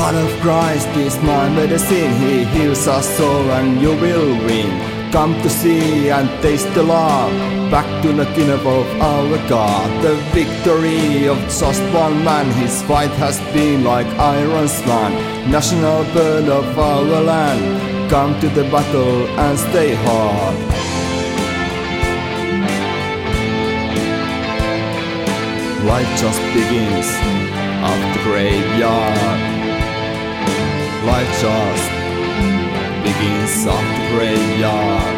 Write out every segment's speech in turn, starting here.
Blood of Christ is my medicine, He heals our soul and you will win. Come to see and taste the love, back to the kingdom of our God. The victory of just one man, his fight has been like Iron's man. National bird of our land, come to the battle and stay hard. Life just begins at the graveyard. Life just begins at the graveyard.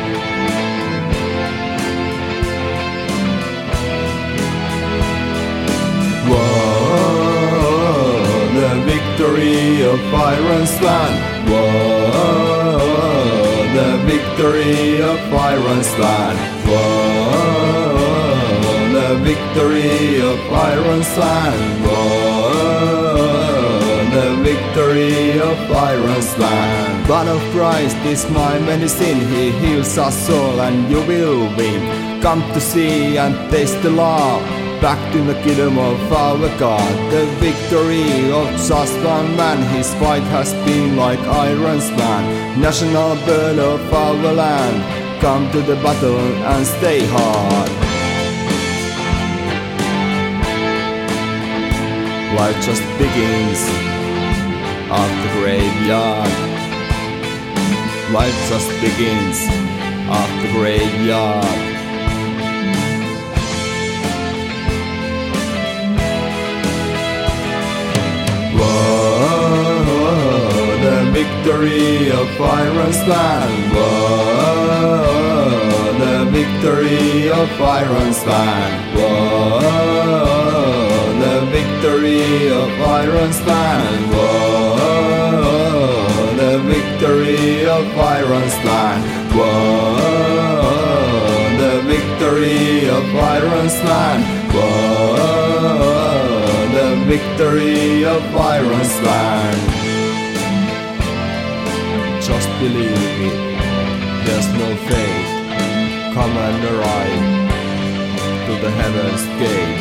Whoa, the victory of Iron's land. Whoa, the victory of Iron's land. Whoa, the victory of Iron's land. Whoa, the victory of Iron's land. Blood of Christ is my medicine, He heals our soul and you will win. Come to see and taste the love, back to the kingdom of our God. The victory of just one man, his fight has been like Iron's man. National bird of our land, come to the battle and stay hard. Life just begins at the graveyard. Life just begins at the graveyard. Whoa, the victory of Iron's land. Whoa, the victory of Iron's land. Whoa, the victory of Iron's land. Whoa, the victory of Iron's land. Whoa, the victory of Iron's land. Whoa, the victory of Iron's land. Just believe it, there's no fate. Come and arrive to the heaven's gate.